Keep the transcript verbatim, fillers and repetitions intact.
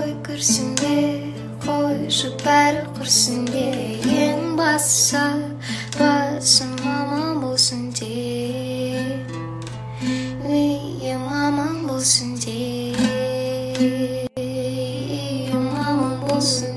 қой күрсінбе, қойшы бәрі құрсынде. Ең бастысы басым аман болсын де, үйім аман болсын де, үйім аман болсын